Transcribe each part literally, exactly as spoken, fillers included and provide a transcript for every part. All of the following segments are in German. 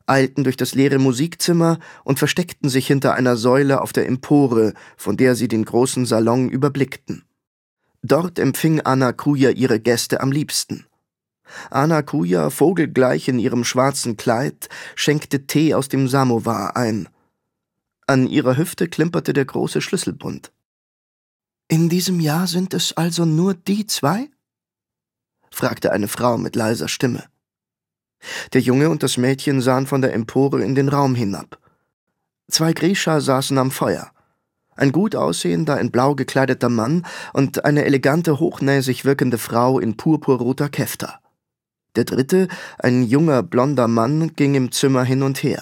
eilten durch das leere Musikzimmer und versteckten sich hinter einer Säule auf der Empore, von der sie den großen Salon überblickten. Dort empfing Anakuja ihre Gäste am liebsten. Anakuja, vogelgleich in ihrem schwarzen Kleid, schenkte Tee aus dem Samowar ein. An ihrer Hüfte klimperte der große Schlüsselbund. »In diesem Jahr sind es also nur die zwei?« fragte eine Frau mit leiser Stimme. Der Junge und das Mädchen sahen von der Empore in den Raum hinab. Zwei Grisha saßen am Feuer. Ein gut aussehender, in blau gekleideter Mann und eine elegante, hochnäsig wirkende Frau in purpurroter Kefta. Der dritte, ein junger, blonder Mann, ging im Zimmer hin und her.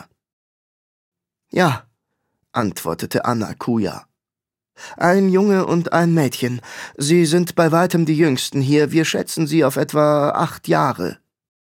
»Ja«, antwortete Anakuja. »Ein Junge und ein Mädchen. Sie sind bei weitem die Jüngsten hier. Wir schätzen sie auf etwa acht Jahre.«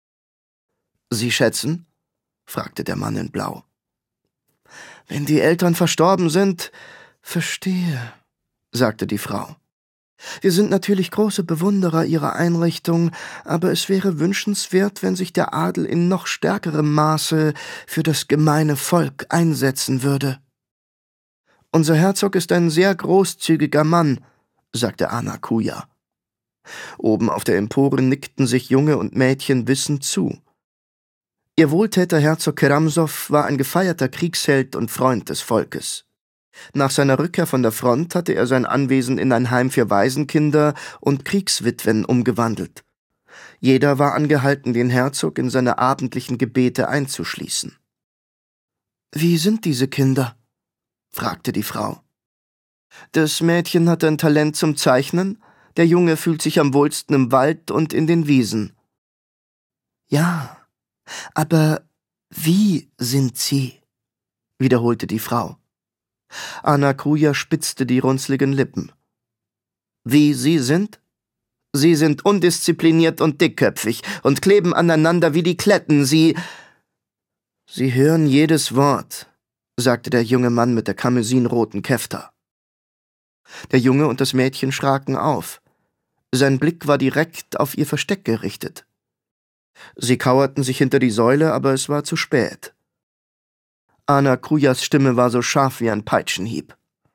»Sie schätzen?« fragte der Mann in Blau. »Wenn die Eltern verstorben sind, verstehe«, sagte die Frau. »Wir sind natürlich große Bewunderer ihrer Einrichtung, aber es wäre wünschenswert, wenn sich der Adel in noch stärkerem Maße für das gemeine Volk einsetzen würde.« »Unser Herzog ist ein sehr großzügiger Mann«, sagte Anakuja. Oben auf der Empore nickten sich Junge und Mädchen wissend zu. Ihr Wohltäter Herzog Keramsow war ein gefeierter Kriegsheld und Freund des Volkes. Nach seiner Rückkehr von der Front hatte er sein Anwesen in ein Heim für Waisenkinder und Kriegswitwen umgewandelt. Jeder war angehalten, den Herzog in seine abendlichen Gebete einzuschließen. »Wie sind diese Kinder?« fragte die Frau. »Das Mädchen hat ein Talent zum Zeichnen, der Junge fühlt sich am wohlsten im Wald und in den Wiesen.« »Ja, aber wie sind sie?« wiederholte die Frau. Anakuja spitzte die runzligen Lippen. »Wie sie sind? Sie sind undiszipliniert und dickköpfig und kleben aneinander wie die Kletten. Sie...« »Sie hören jedes Wort«, sagte der junge Mann mit der karmesinroten Kefta. Der Junge und das Mädchen schraken auf. Sein Blick war direkt auf ihr Versteck gerichtet. Sie kauerten sich hinter die Säule, aber es war zu spät. Anakujas Stimme war so scharf wie ein Peitschenhieb.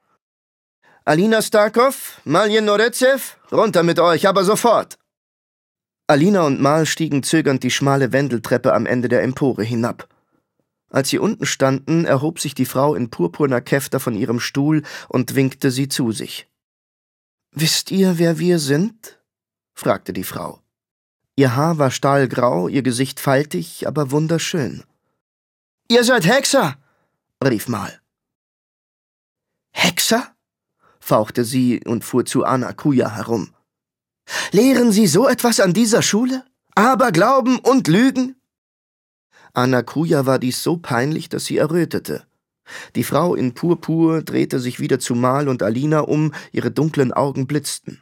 »Alina Starkov, Maljen Norezew, runter mit euch, aber sofort!« Alina und Mal stiegen zögernd die schmale Wendeltreppe am Ende der Empore hinab. Als sie unten standen, erhob sich die Frau in purpurner Kefta von ihrem Stuhl und winkte sie zu sich. »Wisst ihr, wer wir sind?« fragte die Frau. Ihr Haar war stahlgrau, ihr Gesicht faltig, aber wunderschön. »Ihr seid Hexer«, rief Mal. »Hexer?« fauchte sie und fuhr zu Anakuja herum. »Lehren Sie so etwas an dieser Schule? Aberglauben und Lügen?« Anakuja war dies so peinlich, dass sie errötete. Die Frau in Purpur drehte sich wieder zu Mal und Alina um, ihre dunklen Augen blitzten.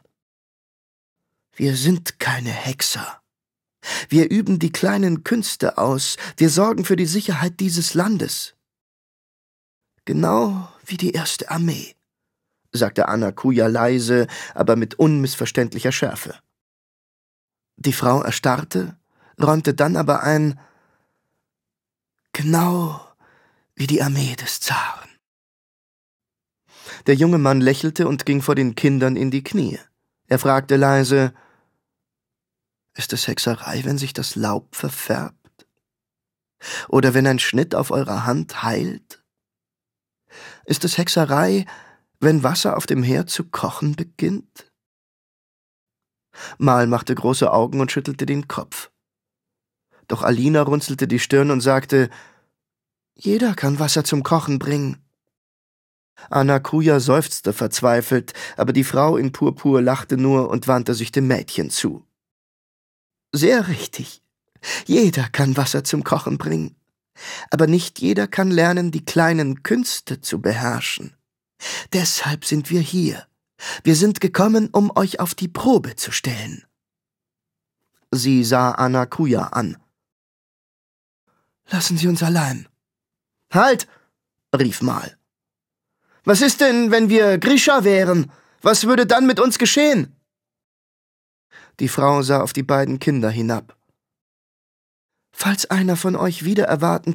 »Wir sind keine Hexer. Wir üben die kleinen Künste aus, wir sorgen für die Sicherheit dieses Landes.« »Genau wie die erste Armee«, sagte Anakuja leise, aber mit unmissverständlicher Schärfe. Die Frau erstarrte, räumte dann aber ein, »Genau wie die Armee des Zaren.« Der junge Mann lächelte und ging vor den Kindern in die Knie. Er fragte leise, »Ist es Hexerei, wenn sich das Laub verfärbt? Oder wenn ein Schnitt auf eurer Hand heilt? Ist es Hexerei, wenn Wasser auf dem Herd zu kochen beginnt?« Mal machte große Augen und schüttelte den Kopf. Doch Alina runzelte die Stirn und sagte, »Jeder kann Wasser zum Kochen bringen.« Anakuja seufzte verzweifelt, aber die Frau in Purpur lachte nur und wandte sich dem Mädchen zu. »Sehr richtig. Jeder kann Wasser zum Kochen bringen. Aber nicht jeder kann lernen, die kleinen Künste zu beherrschen. Deshalb sind wir hier. Wir sind gekommen, um euch auf die Probe zu stellen.« Sie sah Anakuja an. »Lassen Sie uns allein.« »Halt!« rief Mal. »Was ist denn, wenn wir Grisha wären? Was würde dann mit uns geschehen?« Die Frau sah auf die beiden Kinder hinab. »Falls einer von euch wider Erwarten